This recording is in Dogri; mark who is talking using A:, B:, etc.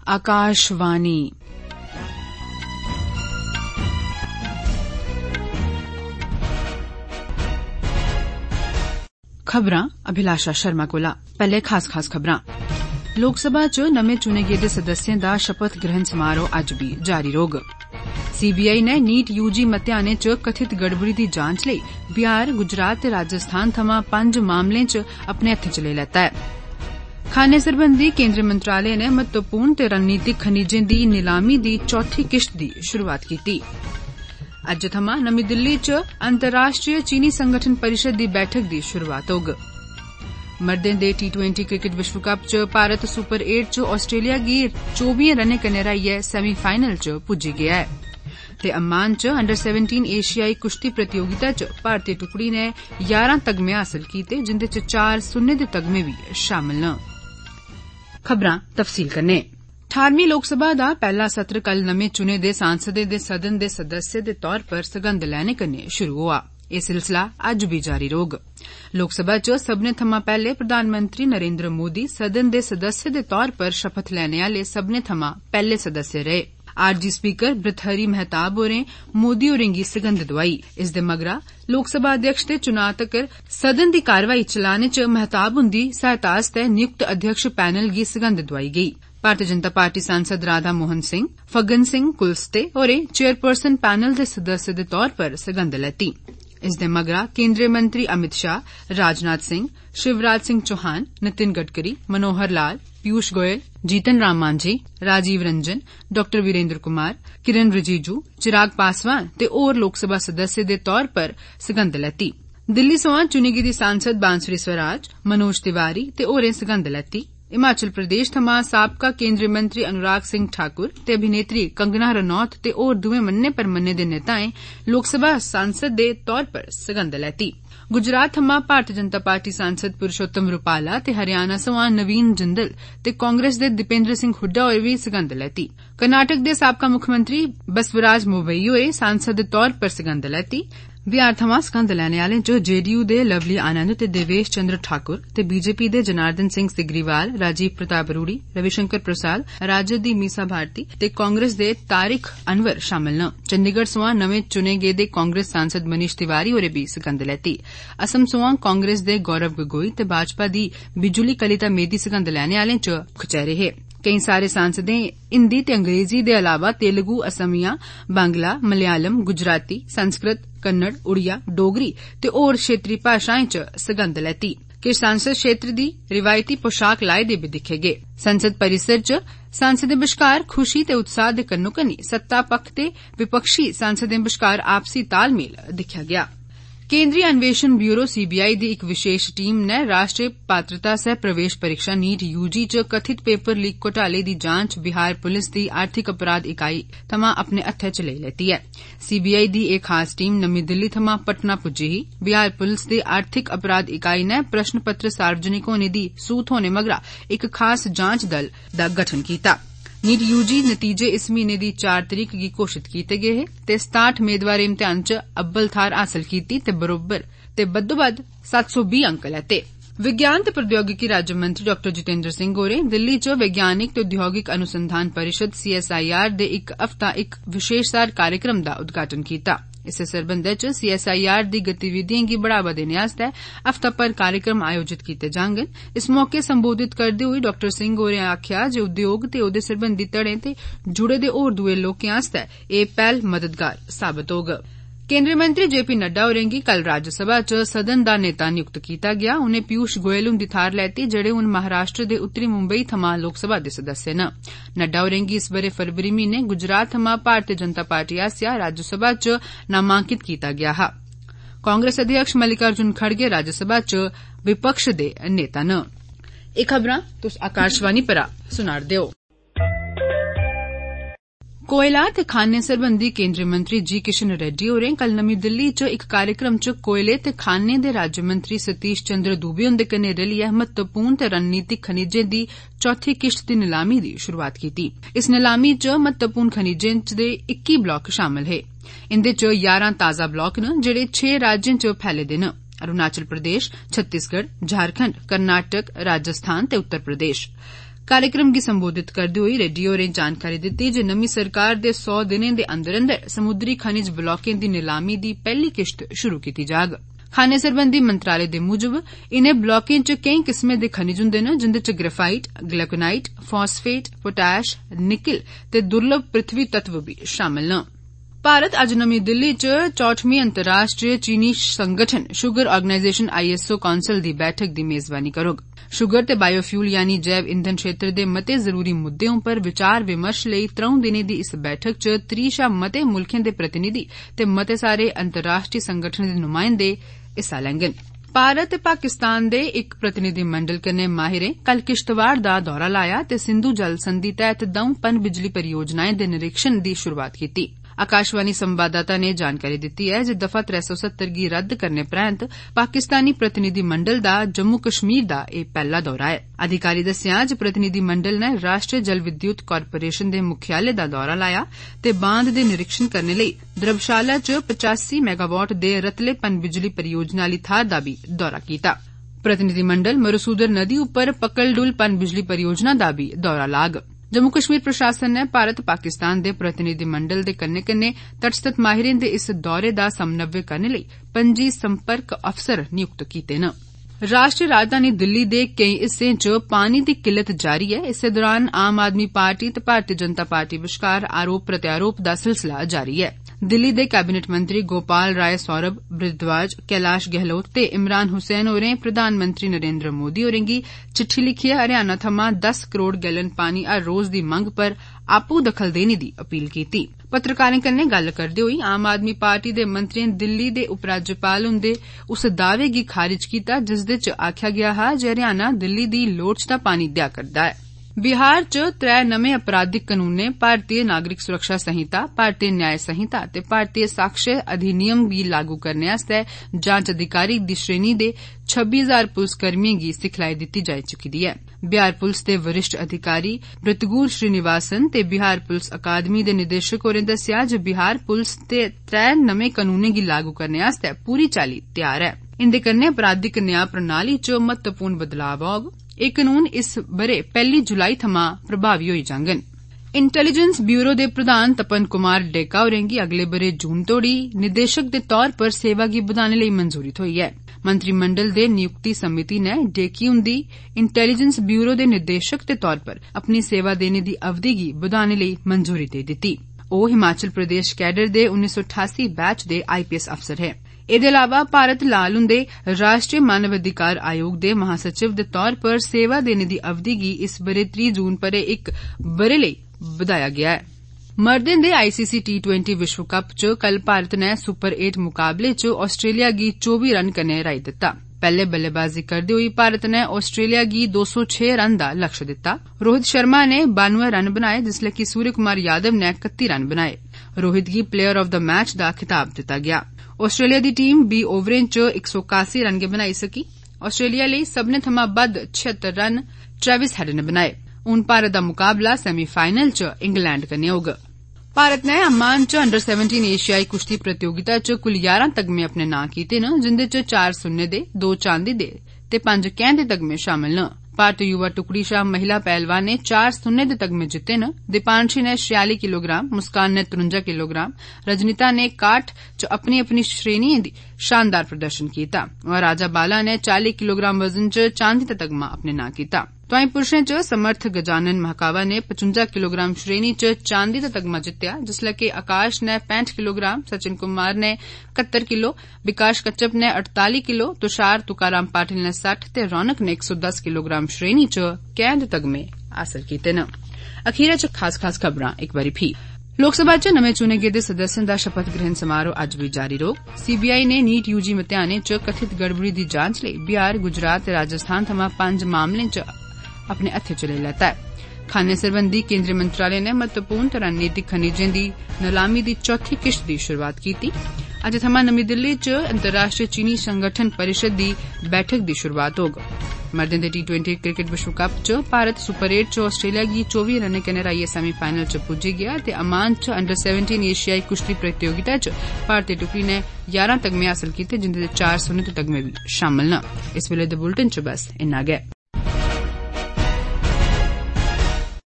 A: आकाशवाणी। खबरां अभिलाषा शर्मा कोला। पैहले खास खबरां। लोकसभा च नमें चुने गेदे सदस्यें दा शपथ ग्रहण समारोह अज्ज बी जारी रौह्ग। सीबीआई ने नीट यूजी मतेयानें च कथित गड़बड़ी दी जांच लेई बिहार, गुजरात ते राजस्थान थमां 5 मामलें च अपने हत्थें च लेई लैता है। खाने सरबंधी केंद्रीय मंत्रालय ने महत्वपूर्ण ते रणनीतिक खनिजें दी नीलामी दी चौथी किश्त दी शुरुआत कीती। अज्ज थमां नमीं दिल्ली च अंतर्राष्ट्रीय चीनी संगठन परिषद दी बैठक दी शुरुआत होग। मर्दें दे T20 क्रिकेट विश्व कप च भारत सुपर 8 च आस्ट्रेलिया गी 24 रनें कन्नै हराइयै सेमीफाइनल च पुज्जी गेआ है। ते अम्मान च अंडर 17 एशियाई कुश्ती प्रतियोगिता च भारतीय टुकड़ी ने 11 तगमे हासल कीते, जिंदे च 4 सुन्ने दे तगमे बी शामिल न। खबरां तफसील कन्नै। 18वीं लोकसभा दा पहला सत्र कल नमें चुने दे सांसदें दे सदन दे सदस्य दे तौर पर सगंध लैने कन्नै शुरू होआ। एह सिलसिला अज्ज बी जारी रौह्ग। लोकसभा च सब्बने थमां पैहले प्रधानमंत्री नरेंद्र मोदी सदन दे सदस्य दे तौर पर शपथ लैने आले सब्बने थमां पैहले सदस्य रहे। आरजी स्पीकर भृतहरि मेहताब होरें मोदी होरें गी सगंध दोआई। इस दे मगरा लोकसभा अध्यक्ष दे चुनां तक्कर सदन दी कारवाई चलाने च मेहताब हुंदी सहायता आस्तै नियुक्त अध्यक्ष पैनल गी सगंध दोआई गेई। भारतीय जनता पार्टी सांसद राधा मोहन सिंह, फग्गन सिंह कुलस्ते होरें चेयरपर्सन पैनल दे सदस्य दे तौर पर सगंध लैती। इस दे मगरा केंद्रीय मंत्री अमित शाह, राजनाथ सिंह, शिवराज सिंह चौहान, नितिन गडकरी, मनोहर लाल, पीयूष गोयल, जीतन राम मांझी, राजीव रंजन, डॉ वीरेंद्र कुमार, किरण रिजिजू, चिराग पासवान ते होर लोकसभा सदस्य दे तौर पर सगंध लैती। दिल्ली सोयां चुनी गेदी सांसद बांसुरी स्वराज, मनोज तिवारी ते होरें सगंध लैती। हिमाचल प्रदेश थमां साबका केंद्रीय मंत्री अनुराग सिंह ठाकुर ते अभिनेत्री कंगना रनौत ते होर दुए मन्ने परमन्ने दे नेताएं लोकसभा सांसद दे तौर पर सगंध लैती। गुजरात थमां भारतीय जनता पार्टी सांसद पुरुषोत्तम रूपाला ते हरियाणा सोयां नवीन जिंदल ते कांग्रेस दे दीपेंद्र सिंह हुड्डा होरें बी सगंध लैती। कर्नाटक दे साबका मुक्खमंत्री बसवराज मोवई होरें सांसद दे तौर पर सगंध लैती। बिहार थमां सगंध लैने आलें च जेडीयू दे लवली आनंद ते देवेश चंद्र ठाकुर ते बीजेपी दे जनार्दन सिंह सिग्रीवाल, राजीव प्रताप रूडी, रविशंकर प्रसाद, राजद दी मीसा भारती ते कांग्रेस दे तारिक अनवर शामिल न। चंडीगढ़ सोयां नमें चुने गेदे कांग्रेस सांसद मनीष तिवारी होरें बी सगंध लैती। असम सोयां कांग्रेस दे गौरव गगोई ते भाजपा दी बिजुली कलिता मेदी सगंध लैने आलें च मुक्ख चेहरे हे। केई सारे सांसदें हिंदी ते अंग्रेजी दे अलावा तेलुगु, असमिया, बांग्ला, मलयालम, गुजराती, संस्कृत, कन्नड़, उड़िया, डोगरी ते होर क्षेत्रीय भाषाएं च सगंध लैती। किश सांसद क्षेत्र दी रिवायती पोशाक लाए दे बी दिक्खे गे। संसद परिसर च सांसदें बश्कार खुशी ते उत्साह दे कन्नो कन्नी सत्ता पक्ख ते विपक्षी सांसदें बश्कार आपसी तालमेल दिक्खेआ गेआ। केंद्रीय अन्वेषण ब्यूरो सीबीआई दी इक विशेष टीम ने राष्ट्रीय पात्रता सह प्रवेश परीक्षा नीट यूजी च कथित पेपर लीक घोटाले दी जांच बिहार पुलिस दी आर्थिक अपराध इकाई थमां अपने हत्थै च लेई लैती ऐ। सीबीआई दी एह खास टीम नमीं दिल्ली थमां पटना पुज्जी ही। बिहार पुलिस दी आर्थिक अपराध इकाई ने प्रश्न पत्र सार्वजनिक होने दी सूह थ्होने मगरा इक खास जांच दल दा गठन कीता। नीट यूजी नतीजे इस महीने दी 4 तरीक गी घोषित कीते गे हे ते 67 मेदवार इम्तिहान च अव्वल थाहर हासल कीती ते बरोबर ते बद्दोबद्द 720 अंक लैते। विज्ञान ते प्रौद्योगिकी राज्य मंत्री डॉ जितेंद्र सिंह होरें दिल्ली च वैज्ञानिक ते उद्योगिक अनुसंधान परिषद CSIR दे इक हफ्ता इक विशेषसार कार्यक्रम दा उद्घाटन कीता। इस सरबंधै च CSIR दी गतिविधिएं गी बढ़ावा देने आस्तै हफ्ता भर कार्यक्रम आयोजित कीते जाङन। इस मौके संबोधित करदे होई डॉ सिंह होरें आखेआ जे उद्योग ते ओहदे सरबंधी धड़ें ते जुड़े दे होर दुए लोकें आस्तै एह पैहल मददगार साबत होग। केंद्रीय मंत्री JP नड्डा होरें गी कल राज्यसभा च सदन दा नेता नियुक्त कीता गेआ। उनें पीयूष गोयल हुंदी थाहर लैती, जेहड़े हुन महाराष्ट्र दे उत्तरी मुंबई थमां लोकसभा दे सदस्य न। नड्डा होरें गी इस बरे फरवरी म्हीने गुजरात थमां भारतीय जनता पार्टी आसेआ राज्यसभा च नामांकित कीता गेआ हा। कांग्रेस अध्यक्ष मल्लिकार्जुन खड़गे राज्यसभा च विपक्ष दे नेता न। एह खबरां तुस आकाशवाणी परा सुना'रदे ओ। कोयला ते खाने सरबंधी केंद्रीय मंत्री जी किशन रेड्डी होरें कल नमीं दिल्ली च इक कार्यक्रम च कोयले ते खाने दे राज्यमंत्री सतीश चंद्र दूबे हुंदे कन्नै रलियै महत्वपूर्ण ते रणनीतिक खनिजें दी चौथी किश्त दी नीलामी दी शुरुआत कीती। इस नीलामी च महत्वपूर्ण खनिजें दे 21 ब्लाक शामल हे। इंदे च 11 ताजा ब्लाक न जेहड़े 6 राज्यें च फैले दे न: अरुणाचल प्रदेश, छत्तीसगढ़, झारखंड, कर्नाटक, राजस्थान ते उत्तर प्रदेश। कार्यक्रम गी संबोधित करदे होई रेड्डी होरें जानकारी दित्ती जे नमीं सरकार दे 100 दिनें दे अंदर अंदर समुद्री खनिज ब्लॉकें दी नीलामी दी पैहली किश्त शुरू कीती जाग। खाने सरबंधी मंत्रालय दे मूजब इनें ब्लॉकें च केई किस्में दे खनिज हुंदे न जिंदे च ग्रेफाइट, ग्लैकोनाइट, फास्फेट, पोटैश, निकल ते दुर्लभ पृथ्वी तत्व भी शामिल न। भारत अज्ज नमीं दिल्ली च 64वीं अंतर्राष्ट्रीय चीनी संगठन शुगर ऑर्गेनाइजेशन ISO काउंसिल दी बैठक दी मेजबानी करोग। शुगर ते बायोफ्यूल यानी जैव ईंधन क्षेत्र दे मते जरूरी मुद्दें उप्पर विचार विमर्श लेई 3 दिनें दी इस बैठक च 30 शा मते मुल्खें दे प्रतिनिधि ते मते सारे अंतर्राष्ट्रीय संगठनें दे नुमाइंदे हिस्सा लैंगन। भारत ते पाकिस्तान दे इक प्रतिनिधिमंडल कन्नै माहिरें कल किश्तवाड़ दा दौरा लाया ते सिंधु जल संधि तैहत 2 पन बिजली परियोजनाएं दे निरीक्षण दी शुरुआत कीती। आकाशवाणी संवाददाता ने जानकारी दित्ती है जे दफा 370 गी रद्द करने परैंत पाकिस्तानी प्रतिनिधिमंडल दा जम्मू कश्मीर दा एह पैहला दौरा ऐ। अधिकारी दस्सेआ जे प्रतिनिधिमंडल ने राष्ट्रीय जल विद्युत कारपोरेशन दे मुख्यालय दा दौरा लाया ते बांध दे निरीक्षण करने लेई द्रबशाला च 85 मेगावाट दे रतले पन बिजली परियोजना आली थाहर दा भी दौरा कीता। प्रतिनिधिमंडल मरुसूदर नदी उप्पर पकलडुल पन बिजली परियोजना दा भी दौरा लाग। जम्मू कश्मीर प्रशासन ने भारत पाकिस्तान दे प्रतिनिधिमंडल दे कन्ने कन्ने तटस्थ माहिरें दे इस दौरे दा समन्वय करने लेई 25 संपर्क अफसर नियुक्त कीते न। राष्ट्रीय राजधानी दिल्ली दे केई हिस्सें च पानी दी किल्लत जारी ऐ। इस दौरान आम आदमी पार्टी ते भारतीय जनता पार्टी बश्कार आरोप प्रत्यारोप दा सिलसिला जारी ऐ। दिल्ली दे कैबिनेट मंत्री गोपाल राय सौरभ भारद्वाज, कैलाश गहलोत ते इमरान हुसैन होरें प्रधानमंत्री नरेंद्र मोदी होरें गी चिट्ठी लिखियै हरियाणा थमां 10 करोड़ गैलन पानी हर रोज दी मंग पर आपूं दखल देने दी अपील कीती। पत्रकारें कन्नै गल्ल करदे होई आम आदमी पार्टी दे मंत्रियें दिल्ली दे उपराज्यपाल हुंदे उस दावे गी खारिज कीता जिसदे च आखेआ गेआ हा जे हरियाणा दिल्ली दी लोड़चदा पानी देआ करदा ऐ। बिहार च 3 नमें आपराधिक कानूनें भारतीय नागरिक सुरक्षा संहिता, भारतीय न्याय संहिता ते भारतीय साक्ष्य अधिनियम गी लागू करने आस्तै जांच अधिकारी दी श्रेणी दे 26,000 पुलसकर्मियें गी सिखलाई दित्ती जाई चुकी दी ऐ। बिहार पुलस दे वरिष्ठ अधिकारी ब्रतगुर श्रीनिवासन ते बिहार पुलस अकादमी दे निदेशक होरें दस्सेआ जे बिहार पुलस ते 3 नमें कानूनें गी लागू करने आस्तै पूरी चाल्ली तैयार ऐ। इंदे कन्नै आपराधिक न्याय प्रणाली च महत्वपूर्ण बदलाव होग। एह कानून इस बरे 1 जुलाई थमां प्रभावी होई जाङन। इंटेलीजेंस ब्यूरो दे प्रधान तपन कुमार डेका होरें गी अगले बरे जून तोड़ी निदेशक दे तौर पर सेवा गी बधाने लेई मंजूरी थ्होई ऐ। मंत्रिमंडल दे नियुक्ति समिति ने डेकी हुंदी इंटेलीजेंस ब्यूरो दे निदेशक दे तौर पर अपनी सेवा देने दी अवधि गी बधाने लेई मंजूरी देई दित्ती। ओह हिमाचल प्रदेश कैडर दे 1988 बैच दे IPS अफसर हे। एदे अलावा भारत लाल हुंदे राष्ट्रीय मानव अधिकार आयोग दे महासचिव दे तौर पर सेवा देने दी अवधि गी इस बरे 30 जून पर 1 बरे लेई बधाया गेआ ऐ। मर्दें दे ICC T20 विश्व कप च कल भारत ने सुपर 8 मुकाबले च आस्ट्रेलिया गी 24 रन कन्नै हराई दित्ता। पैहले बल्लेबाजी करदे होई भारत ने आस्ट्रेलिया गी 206 रन दा लक्ष्य दित्ता। रोहित शर्मा ने 92 रन बनाए जिसलै कि सूर्य कुमार यादव ने 31 रन बनाए। रोहित गी प्लेयर ऑफ द मैच दा खिताब दित्ता गेआ। आस्ट्रेलिया दी टीम 20 ओवरें च 181 रन गै बनाई सकी। आस्ट्रेलिया लेई सब्बने थमां बद्ध 76 रन ट्रेविस हेड ने बनाए। हुण भारत दा मुकाबला सेमीफाइनल च इंग्लैंड कन्नै होग। भारत ने अम्मान च अंडर 17 एशियाई कुश्ती प्रतियोगिता च कुल 11 तगमे अपने नां कीते न जिंदे च 4 सुन्ने दे, 2 चांदी दे ते 5 कैंह दे तगमे शामिल न। भारतीय युवा टुकड़ी शा महिला पहलवान ने 4 सुन्ने दे तगमे जित्ते न। दीपांशी ने 46 किलोग्राम, मुस्कान ने 53 किलोग्राम, रजनीता ने 61 च अपनी अपनी श्रेणियें दी शानदार प्रदर्शन कीता। राजा बाला ने 40 किलोग्राम वजन च चांदी दा तगमा अपने नां कीता। तोआईं पुरुषें च समर्थ गजानन महाकावा ने 55 किलोग्राम श्रेणी च चांदी दा तगमा जित्तेआ जिसलै कि आकाश ने 65 किलोग्राम, सचिन कुमार ने 71 किलो, विकास कच्छप ने 48 किलो, तुषार तुकाराम पाटिल ने 60 ते रौनक ने 110 किलोग्राम श्रेणी च कैंह दे तगमे हासल कीते न। अखीरै च खास खबरां इक बारी फ्ही। लोकसभा च नमें चुने गेदे सदस्यें दा शपथ ग्रहण समारोह अज्ज बी जारी रौह्ग। CBI ने नीट UG मतेयानें च कथित गड़बड़ी दी जांच लेई बिहार, गुजरात ते राजस्थान थमां 5 मामलें च अपने हत्थे च लेई लैता ऐ। खाने सरबंधी केंद्रीय मंत्रालय ने महत्वपूर्ण ते रणनीतिक खनिजें दी नलामी दी चौथी किश्त दी शुरुआत कीती। अज्ज थमां नमीं दिल्ली च अंतर्राष्ट्रीय चीनी संगठन परिषद दी बैठक दी शुरुआत होग। मर्दें दे T20 क्रिकेट विश्व कप च भारत सुपर 8 च आस्ट्रेलिया गी 24 रनें कन्नै हराइयै सेमीफाइनल च पुज्जी गेआ ते अमान च अंडर 17 एशियाई कुश्ती प्रतियोगिता च भारतीय टुकड़ी ने 11 तगमे हासल कीते जिंदे च 4 सुन्ने दे तगमे बी शामिल न। इस वेले दे बुलेटिन च बस इन्ना गै।